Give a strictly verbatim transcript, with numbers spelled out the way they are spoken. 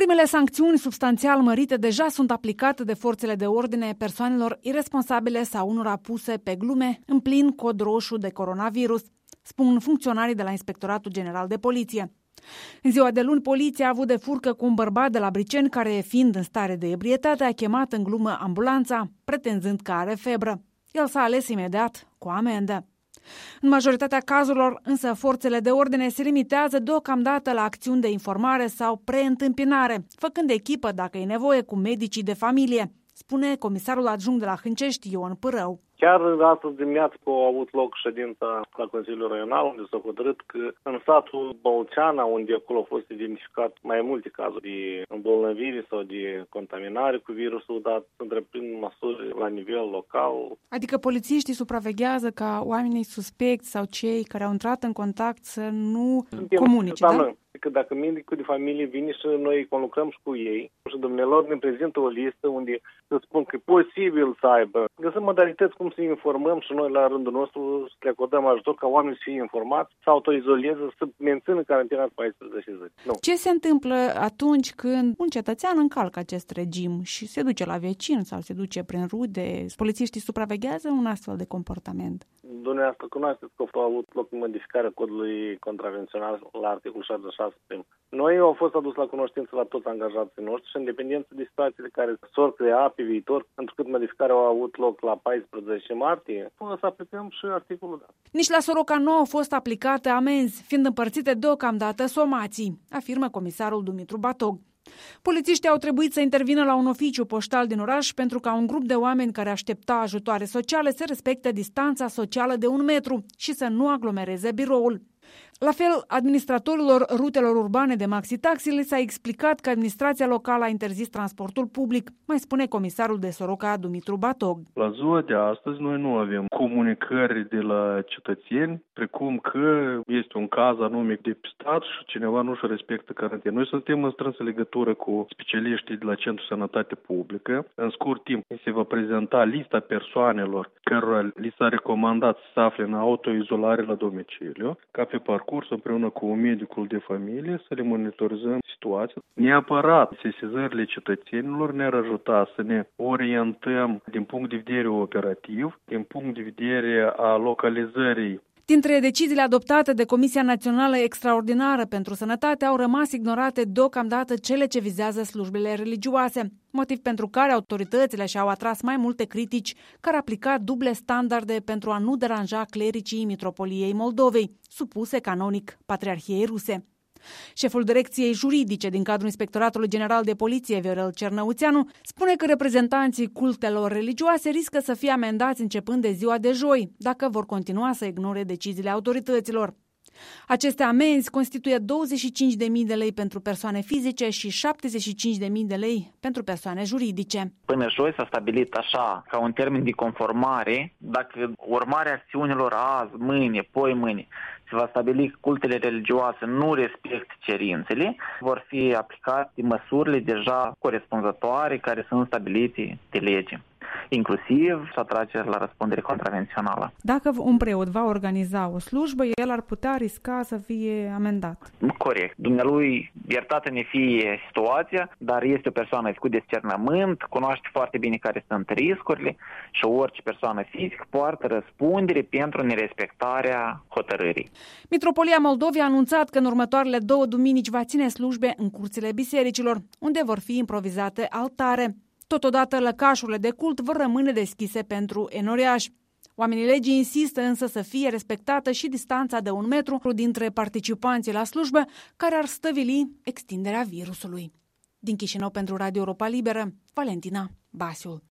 Primele sancțiuni substanțial mărite deja sunt aplicate de forțele de ordine persoanelor irresponsabile sau unora puse pe glume în plin cod roșu de coronavirus, spun funcționarii de la Inspectoratul General de Poliție. În ziua de luni, poliția a avut de furcă cu un bărbat de la Briceni care, fiind în stare de ebrietate, a chemat în glumă ambulanța, pretinzând că are febră. El s-a ales imediat cu amendă. În majoritatea cazurilor, însă, forțele de ordine se limitează deocamdată la acțiuni de informare sau preîntâmpinare, făcând echipă, dacă e nevoie, cu medicii de familie, spune comisarul adjunct de la Hâncești, Ion Pârău. Chiar astăzi dimineață a avut loc ședința la Consiliul Regional, unde s-a hotărât că în satul Bălceana, unde acolo au fost identificat mai multe cazuri de îmbolnăvire sau de contaminare cu virusul, dar să întreprind măsuri la nivel local. Adică polițiștii supraveghează ca oamenii suspecți sau cei care au intrat în contact să nu Suntem comunice, da? Că dacă medicul de familie vine și noi conlucrăm și cu ei și domnilor ne prezintă o listă unde să spun că e posibil să aibă. Găsim modalități cum să informăm și noi la rândul nostru să le acordăm ajutor ca oamenii să fie informați, să autoizoleze, să mențină carantena paisprezece zile. Nu. Ce se întâmplă atunci când un cetățean încalcă acest regim și se duce la vecin sau se duce prin rude? Polițiștii supraveghează un astfel de comportament? Dumneavoastră cunoașteți că a avut loc modificarea codului contravențional la articolul șaptezeci și șase. Noi au fost adus la cunoștință la toți angajații noștri și în dependență de situațiile care s-or crea pe viitor, pentru că modificarea a avut loc la paisprezece martie, până să aplicăm și articolul dat. Nici la Soroca nu au fost aplicate amenzi, fiind împărțite deocamdată somații, afirmă comisarul Dumitru Batog. Polițiștii au trebuit să intervină la un oficiu poștal din oraș pentru ca un grup de oameni care aștepta ajutoare sociale să respecte distanța socială de un metru și să nu aglomereze biroul. La fel, administratorilor rutelor urbane de maxitaxi le s-a explicat că administrația locală a interzis transportul public, mai spune comisarul de Soroca Dumitru Batog. La ziua de astăzi noi nu avem comunicări de la cetățeni, precum că este un caz anume depistat și cineva nu își respectă carantina. Noi suntem în strânsă legătură cu specialiștii de la Centrul Sănătate Publică. În scurt timp se va prezenta lista persoanelor cărora li s-a recomandat să se afle în autoizolare la domiciliu, ca pe parcurs împreună cu medicul de familie să le monitorizăm situația. Neapărat sesizările cetățenilor ne-ar ajuta să ne orientăm din punct de vedere operativ, din punct de vedere a localizării. Dintre deciziile adoptate de Comisia Națională Extraordinară pentru Sănătate au rămas ignorate deocamdată cele ce vizează slujbele religioase, motiv pentru care autoritățile și-au atras mai multe critici că ar aplica duble standarde pentru a nu deranja clericii Mitropoliei Moldovei, supuse canonic Patriarhiei Ruse. Șeful direcției juridice din cadrul Inspectoratului General de Poliție, Viorel Cernăuțeanu, spune că reprezentanții cultelor religioase riscă să fie amendați începând de ziua de joi, dacă vor continua să ignore deciziile autorităților. Aceste amenzi constituie douăzeci și cinci de mii de lei pentru persoane fizice și șaptezeci și cinci de mii de lei pentru persoane juridice. Până joi s-a stabilit așa, ca un termen de conformare, dacă urmarea acțiunilor azi, mâine, poi mâine, se va stabili că cultele religioase nu respectă cerințele, vor fi aplicate măsurile deja corespunzătoare care sunt stabilite de lege, inclusiv să atragere la răspundere contravențională. Dacă un preot va organiza o slujbă, el ar putea risca să fie amendat. Corect. Dumnealui, iertată ne fie situația, dar este o persoană cu discernământ, cunoaște foarte bine care sunt riscurile și orice persoană fizică poartă răspundere pentru nerespectarea hotărârii. Mitropolia Moldovei a anunțat că în următoarele două duminici va ține slujbe în curțile bisericilor, unde vor fi improvizate altare. Totodată, lăcașurile de cult vor rămâne deschise pentru enoriași. Oamenii legii insistă însă să fie respectată și distanța de un metru dintre participanții la slujbă, care ar stăvili extinderea virusului. Din Chișinău pentru Radio Europa Liberă, Valentina Basiul.